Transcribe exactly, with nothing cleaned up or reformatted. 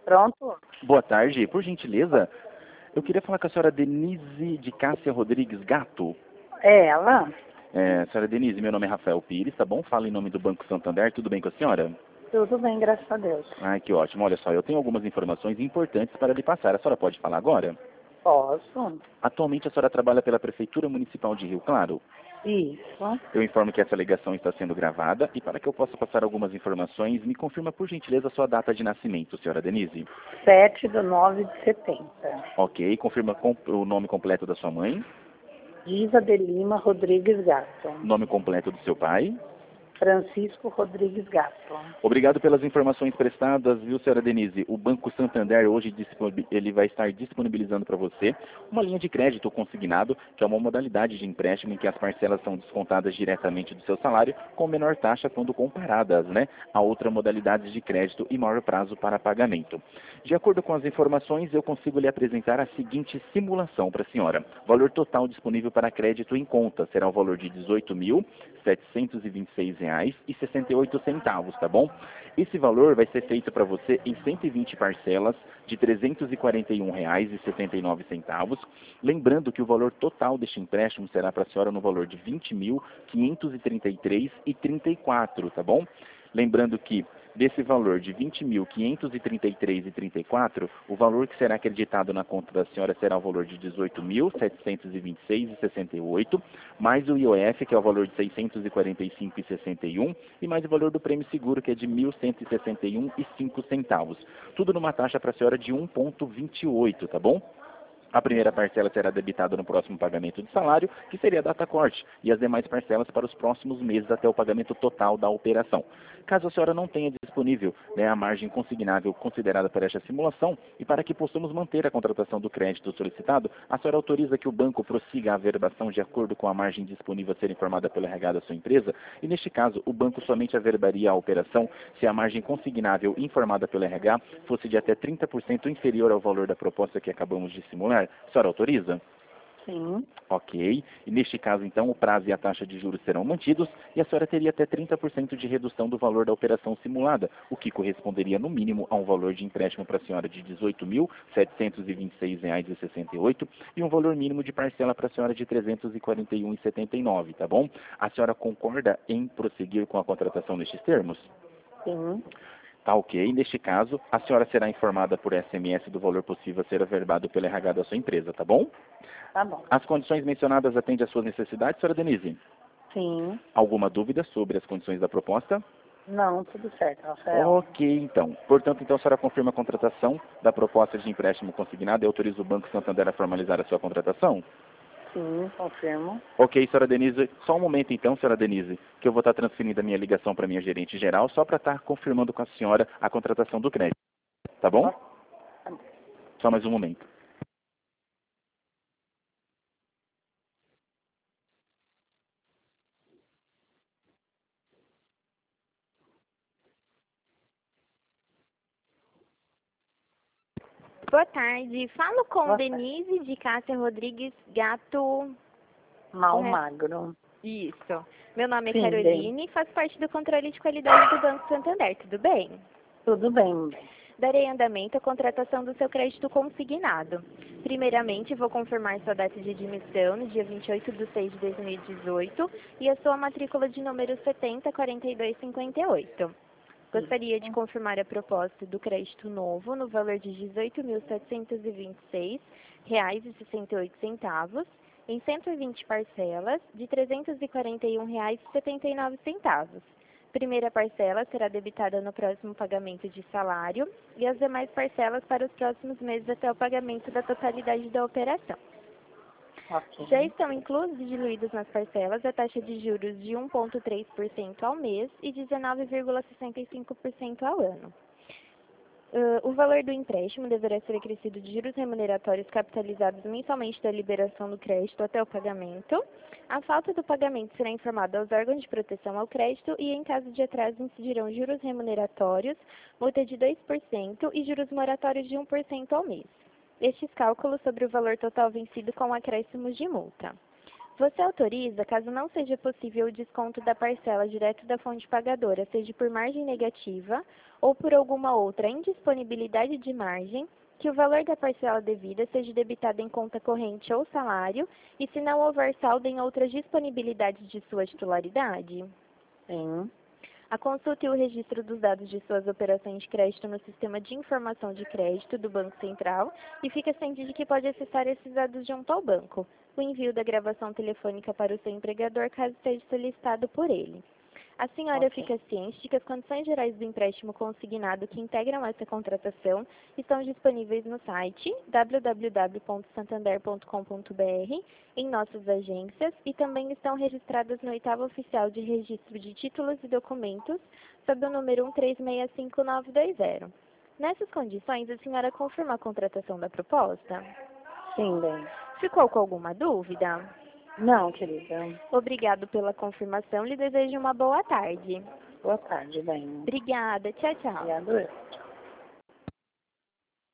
Pronto? Boa tarde, por gentileza, eu queria falar com a senhora Denise de Cássia Rodrigues Gato. É ela? É, senhora Denise, meu nome é Rafael Pires, tá bom? Fala em nome do Banco Santander, tudo bem com a senhora? Tudo bem, graças a Deus. Ai, que ótimo. Olha só, eu tenho algumas informações importantes para lhe passar. A senhora pode falar agora? Posso? Atualmente a senhora trabalha pela Prefeitura Municipal de Rio Claro. Isso. Eu informo que essa ligação está sendo gravada e para que eu possa passar algumas informações, me confirma por gentileza a sua data de nascimento, senhora Denise. sete de nove de setenta. Ok, confirma com- o nome completo da sua mãe, Diva de Lima Rodrigues Gato. nome completo do seu pai. Francisco Rodrigues Gato. Obrigado pelas informações prestadas, viu, senhora Denise? O Banco Santander hoje disponibi- ele vai estar disponibilizando para você uma linha de crédito consignado, que é uma modalidade de empréstimo em que as parcelas são descontadas diretamente do seu salário, com menor taxa quando comparadas, né, a outras modalidades de crédito e maior prazo para pagamento. De acordo com as informações, eu consigo lhe apresentar a seguinte simulação para a senhora. Valor total disponível para crédito em conta será o valor de dezoito mil setecentos e vinte e seis reais e sessenta e oito centavos, tá bom? Esse valor vai ser feito para você em cento e vinte parcelas de trezentos e quarenta e um reais e setenta e nove centavos. Lembrando que o valor total deste empréstimo será para a senhora no valor de vinte mil quinhentos e trinta e três reais e trinta e quatro centavos, tá bom? Lembrando que desse valor de vinte mil quinhentos e trinta e três reais e trinta e quatro centavos, o valor que será acreditado na conta da senhora será o valor de dezoito mil setecentos e vinte e seis reais e sessenta e oito centavos, mais o I O F, que é o valor de seiscentos e quarenta e cinco reais e sessenta e um centavos, e mais o valor do prêmio seguro, que é de mil cento e sessenta e um reais e cinco centavos. Tudo numa taxa para a senhora de um vírgula vinte e oito, tá bom? A primeira parcela será debitada no próximo pagamento de salário, que seria a data corte, e as demais parcelas para os próximos meses até o pagamento total da operação. Caso a senhora não tenha disponível, né, a margem consignável considerada para esta simulação, e para que possamos manter a contratação do crédito solicitado, a senhora autoriza que o banco prossiga a averbação de acordo com a margem disponível a ser informada pelo R H da sua empresa, e neste caso, o banco somente averbaria a operação se a margem consignável informada pelo R H fosse de até trinta por cento inferior ao valor da proposta que acabamos de simular. A senhora autoriza? Sim. Ok. E neste caso, então, o prazo e a taxa de juros serão mantidos e a senhora teria até trinta por cento de redução do valor da operação simulada, o que corresponderia, no mínimo, a um valor de empréstimo para a senhora de dezoito mil setecentos e vinte e seis reais e sessenta e oito centavos e um valor mínimo de parcela para a senhora de trezentos e quarenta e um reais e setenta e nove centavos, tá bom? A senhora concorda em prosseguir com a contratação nestes termos? Sim. Tá ok. Neste caso, a senhora será informada por S M S do valor possível a ser averbado pelo R H da sua empresa, tá bom? Tá bom. As condições mencionadas atendem às suas necessidades, senhora Denise? Sim. Alguma dúvida sobre as condições da proposta? Não, tudo certo, Rafael. Ok, então. Portanto, então a senhora confirma a contratação da proposta de empréstimo consignado e autoriza o Banco Santander a formalizar a sua contratação? Sim, confirmo. Ok, senhora Denise. Só um momento então, senhora Denise, que eu vou estar transferindo a minha ligação para a minha gerente geral, só para estar confirmando com a senhora a contratação do crédito. Tá bom? Tá bom. Só mais um momento. Boa tarde. Falo com Boa tarde. Denise de Cássia Rodrigues Gato. Mal Correto? magro. Isso. Meu nome é Sim, Caroline e faço parte do controle de qualidade do Banco Santander. Tudo bem? Tudo bem, bem. Darei andamento à contratação do seu crédito consignado. Primeiramente, vou confirmar sua data de admissão no dia vinte e oito de seis de dois mil e dezoito e a sua matrícula de número setenta quarenta e dois cinquenta e oito. Gostaria de confirmar a proposta do crédito novo no valor de dezoito mil setecentos e vinte e seis reais e sessenta e oito centavos em cento e vinte parcelas de trezentos e quarenta e um reais e setenta e nove centavos. Primeira parcela será debitada no próximo pagamento de salário e as demais parcelas para os próximos meses até o pagamento da totalidade da operação. Ok. Já estão inclusos e diluídos nas parcelas a taxa de juros de um vírgula três por cento ao mês e dezenove vírgula sessenta e cinco por cento ao ano. Uh, o valor do empréstimo deverá ser acrescido de juros remuneratórios capitalizados mensalmente da liberação do crédito até o pagamento. A falta do pagamento será informada aos órgãos de proteção ao crédito e, em caso de atraso, incidirão juros remuneratórios, multa de dois por cento e juros moratórios de um por cento ao mês. Estes cálculos sobre o valor total vencido com acréscimos de multa. Você autoriza, caso não seja possível o desconto da parcela direto da fonte pagadora, seja por margem negativa ou por alguma outra indisponibilidade de margem, que o valor da parcela devida seja debitado em conta corrente ou salário e se não houver saldo em outras disponibilidades de sua titularidade? Sim. A consulta e o registro dos dados de suas operações de crédito no Sistema de Informação de Crédito do Banco Central e fica ciente de que pode acessar esses dados junto ao banco. O envio da gravação telefônica para o seu empregador, caso seja solicitado por ele. A senhora Ok. fica ciente de que as condições gerais do empréstimo consignado que integram essa contratação estão disponíveis no site w w w ponto santander ponto com ponto b r, em nossas agências, e também estão registradas no oitavo oficial de registro de títulos e documentos, sob o número um três seis cinco nove dois zero. Nessas condições, a senhora confirma a contratação da proposta? Sim, bem. Ficou com alguma dúvida? Não, querida. Obrigado pela confirmação. Lhe desejo uma boa tarde. Boa tarde, bem. Obrigada. Tchau, tchau. Obrigada.